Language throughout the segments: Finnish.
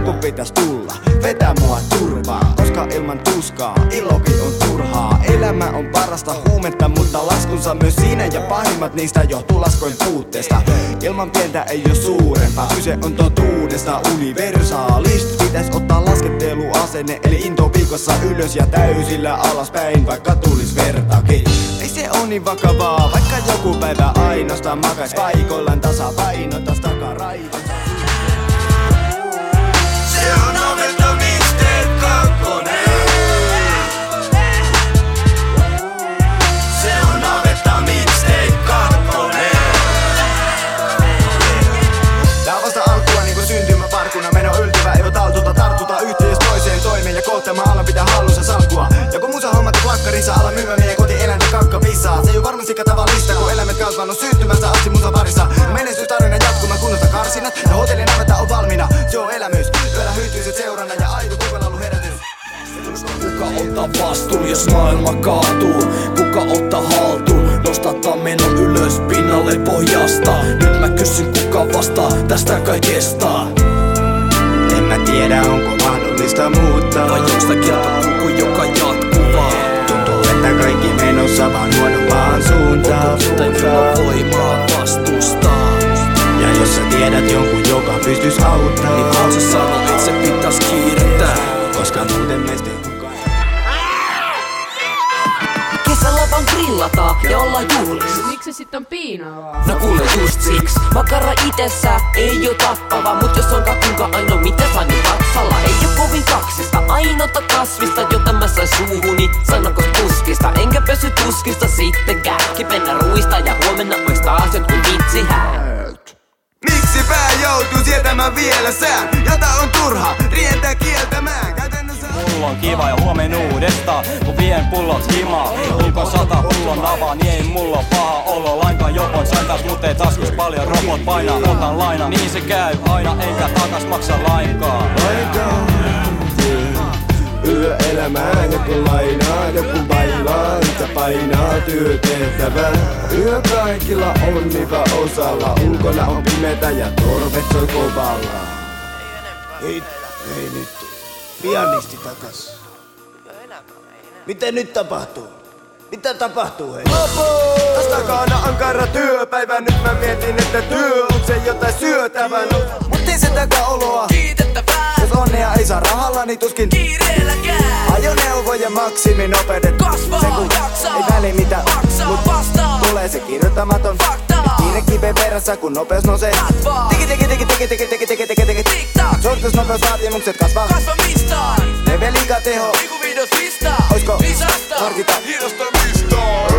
jonkun pitäis tulla vetää mua turvaa, koska ilman tuskaa ilokin on turhaa. Elämä on parasta huumetta, mutta laskunsa myös siinä, ja pahimmat niistä johtuu laskujen puutteesta. Ilman pientä ei oo suurempaa, kyse on totuudesta universaalista. Pitäis ottaa lasketteluasenne, eli into viikossa ylös ja täysillä alaspäin, vaikka tulis vertakin. Ei se oo niin vakavaa, vaikka joku päivä ainoastaan makais paikoillaan tasapainotas takaraivossa. Se on Novelta Mixtape 2. Se on Novelta Mixtape 2. Tää on vasta alkua niinku syntymäparkuna. Meno yltyvä, ei voi taltuta, tartuta yhteys toiseen toimeen. Ja kohta mä alan pitää hallussa salkkua. Ja kun musa hommat plakkarissa, ala myymä meidän kotieläinten kakkapissaa. Se ei oo varmasti tavallista, kun eläimet kasvanut syntymästä asti musa parissa. Menestystarina jatkuma kunnosta karsinat, ja hotellin navetta on valmiina. Se on elämys, yöllä hyytyiset seuranna ja aito kukalaulu herätys. Kuka ottaa vastuun, jos maailma kaatuu? Kuka ottaa haltuun? Nostattaa menon ylös pinnalle pohjasta. Nyt mä kysyn, kuka vastaa tästä kaikesta? En mä tiedä, onko mahdollista muuttaa, vai onks tää kiertokulku, joka jatkuvaa? Tuntuu, että kaikki menossa vaan huonompaan suuntaan. Onko jotain voimaa vastustaa? Ja jos sä tiedät jonkun, joka pystyis auttaa, niin vaan sä sano, et se pitäis kiirettää, koska muuten meistä ei kukaan. Kesällä vaan grillataan ja ollaan juhlissa. Miksi se sit on piinaa? No kuule just siks. Makara itessä ei oo tappava, mut jos on kakunka aino mitä sain nyt vatsalla. Ei oo kovin kaksista, ainoata kasvista, jota mä sain suuhuni. Sanonko tuskista, enkä pösy tuskista sittenkään. Kipenä ruista ja huomenna ois taas jotkut vitsihäät. Miksi pää joutuu sietämään vielä sään, jota on turha rientää kieltämään? Käytännössä mulla on kiva ja huomen uudestaan, kun vien pullot himaa. Ulkon 100 pullon avaa, niin ei mulla oo paha olo lainkaan. Jopon sain taas mut ei taskus paljon, robot painaa, otan laina. Niin se käy aina, eikä takas maksa lainkaan. Yöelämään joku lainaa, joku bailaa, yhtä painaa työtehtävää. Yö kaikilla on hyvä osalla, ulkona on pimetä ja torvet soi kovalla. Ei nyt, pianisti takas. Miten nyt tapahtuu? Mitä tapahtuu hei? Taas takana ankara työpäivä, nyt mä mietin, että työ on se jotain syötävän. Mut ei se takaoloa Kiitettävää, jos onnea ei saa rahalla, niin tuskin kiireelläkään. ajoneuvojen maksiminopeudet Kasvaa, se kun jaksaa, ei väli mitä maksaa, mut vastaa. tulee se kirjoittamaton Faktaa. kiire kipee perässä kun nopeus nousee. Katvaa. Tiki Tik-tak, suoritusnopeusvaatimukset kasvaa. kasvamistaan. Leve liikaa teho, Niinku videos listaa, oisko lisästä, harkita? hinostamista.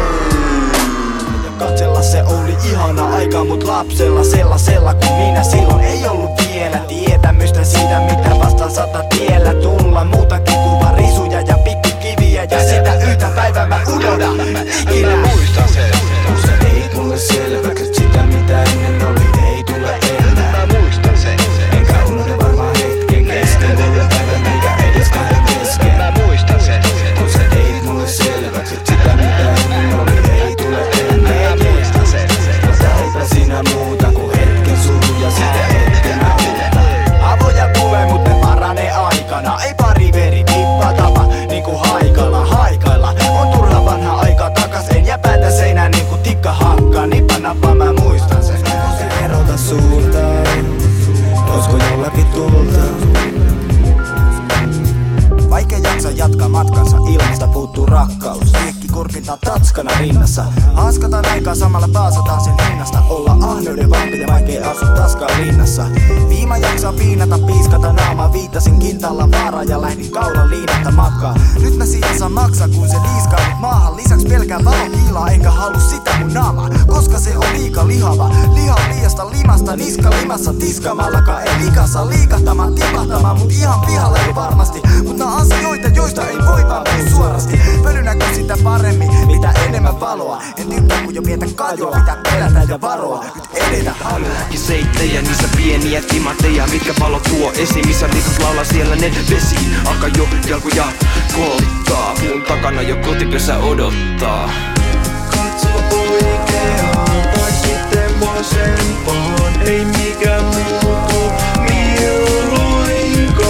Katsella se oli ihana aika, mut lapsella sellaisella kuin minä silloin ei ollut vielä tietämystä siitä, mitä vastaan sata tiellä tulla. Muutakin kuin risuja ja pikkukiviä ja sitä yhtä päivää mä unohdan ikinä. Muistan sen. Kun se ei tule selväksi, et sitä mitä ennen oli ei tule enää. Mä muistan sen. Enkä unohda varmaan hetken kesken, vielä päivän eikä edes kahden kesken. Mä muistan sen. Kun se ei mulle selväksi, et sitä mitä ennen oli ei tule enää. Mutta eipä sinä muuta kuin hetken suru ja sitä hetkenä uutta. Avoja tulee, mut ne paranee aikana. Ei pari veri tippaa tapa niinku haikailla. On turha vanha aika takas, en jää päätä seinään niinku tikka hakkaa. Nippa nappa mä muistan sen. Se erota suuntaan, oisko jollakin tulta? Vaikea jaksa jatkaa matkansa, ilmasta puuttuu rakkaus. Liekki kurkintaa tatskana rinnassa. Haaskataan aikaa samalla paasataan sen hinnasta. Olla ahneuden vanka ja vaikea asua taskaan linnassa. Viima jaksaa piinata, piiskata naamaa. Viittasin kintaalla vaaraan ja lähdin kaulan liinatta matkaa. Nyt mä siitä saan maksaa, kun se liiskaa mut maahan. Lisäks pelkää valon kiilaa, enkä halua sitä mun naamaa. Koska se on liika lihava. Liha liiasta limasta, niska limassa. Tiskamallakaan ei likassa liikahtamaan, tipahtamaan. Mut ihan pihalla jo varmasti. Mut nää asioita, joista ei voi vaan puhua suorasti. Pölynäkö sitä paremmin, mitä enemmän valoa. En tykkää kun jo pientä kajoa, pitää pelätä ja varoa. Nyt edetä haluaa. Ja seittejä, niissä pieniä timantteja, mitkä valo tuo esiin. Missä liitot laulaa, siellä ne vesi alkaa jo jalkoja koulittaa. Mun takana jo kotikössä odottaa. Katso oikeaan tai sitten vasempaan, ei mikään muutu milloinkaan.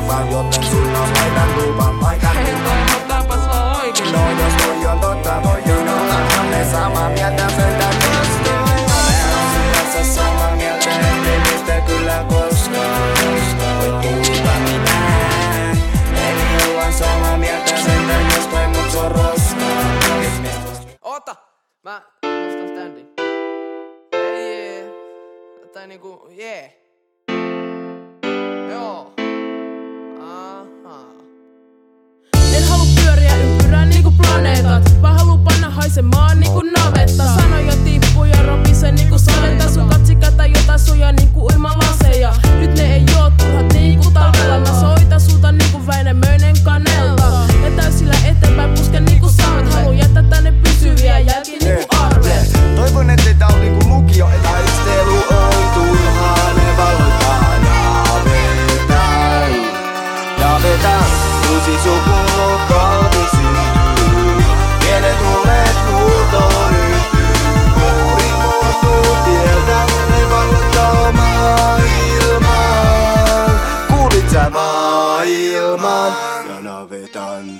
korvaan, joten sun on laitan luvan. Otapas vaan oikein. No jos toi on totta, niin ollaanhan me samaa mieltä söitä vastoin. Mä oon sun kanssa samaa mieltä, ettei mistä kyllä koskaan. Voit puhuta mitään. Eli ollaan samaa mieltä söitä, jos toi mut se on roskaa. Ota! Mä nostan standin. Ei, tai niinku, Joo. Aha. En halua pyöriä ympyrää niinku planeetat, vaan haluu panna haisemaan niinku navetta. Sanoja tippuu ja ropise niinku sadetta. Sun katsikata jota suja niinku uimalaseja. Nyt ne ei oo turhat niinku talvella. Mä soitan sulta niinku Väinämöinen Kanelta. Ja täysillä eteenpäin pusken niinku saavet. Haluu jättää tänne pysyviä jälkiä niinku arvet. Toivon ettei tää oo niinku lukio, et taistelu on turhaa. Ne valotaan ja vetään. Uusi sukupolvi syntyy. Pienet huolet huutoon yhtyy. Kuuri muuttuu tieltä, ne valottaa maailmaan. Kuulit sä maailman ja navetan.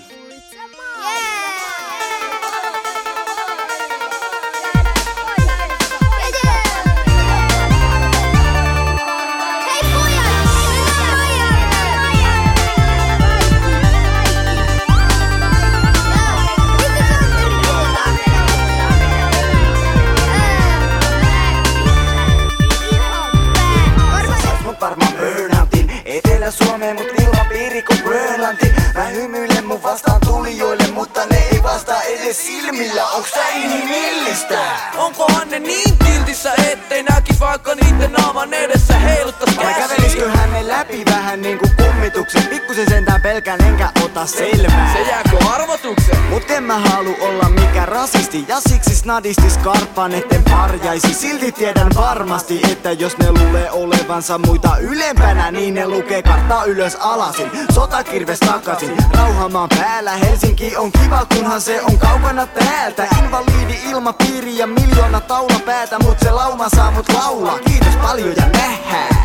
Etelä-Suomeen, mut ilmapiiri kun Grönlanti. Mä hymyilen mun vastaan tulijoille, mutta ne ei vastaa edes silmillä. Onks tää inhimillistä? Onkohan ne niin kiltissä, ettei näkis vaikka niitten naaman edessä heiluttas Vai käsiä? kävelisköhän me läpi vähän niinku kummituksen? Pikkusen sentään pelkään enkä ota selvää. Se jääkö arvotuksen? Mut en mä halu olla mikä rasisti ja siksi snadisti skarppaan etten parjaisi. Silti tiedän varmasti, että jos ne luulee olevansa muita ylempänä, niin ne lukee karttaa ylös alasin. Sotakirves takaisin, rauhamaan päällä. Helsinki on kiva, kunhan se on kaukana täältä. Invaliidi ilmapiiri ja miljoona taulapäätä, mut se lauma saa mut laulaa. Kiitos paljon ja nähdään.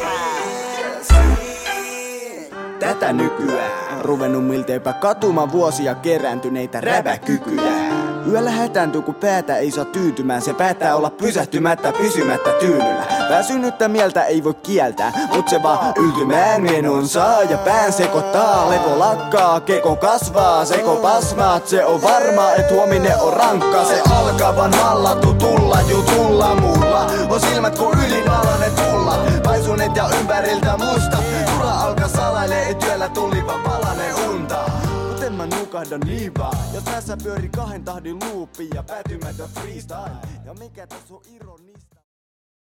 Tätä nykyään ruvennut milteipä katumaan vuosia kerääntyneitä räväkykyjä. Yöllä hätääntyy kun päätä ei saa tyytymään. Se päättää olla pysähtymättä pysymättä tyynyllä. Väsynyttä mieltä ei voi kieltää, mut se vaan yltymään menon saa. Ja pään sekoittaa, levo lakkaa, keko kasvaa. Seko pasmaat, se on varma, et huominen on rankka. Se alkaa vaan hallattu tulla jutulla mulla. On silmät kun ylinalainen tulla, paisuneet ja ympäriltä musta. Tulla alkaa salailee, et yöllä tuliva palanen unta. Muten mä nukahdan niin vaan, jos tässä pyöri 2 tahdin loopi ja päätymätön freestyle. Ja mikä tässä on ironia?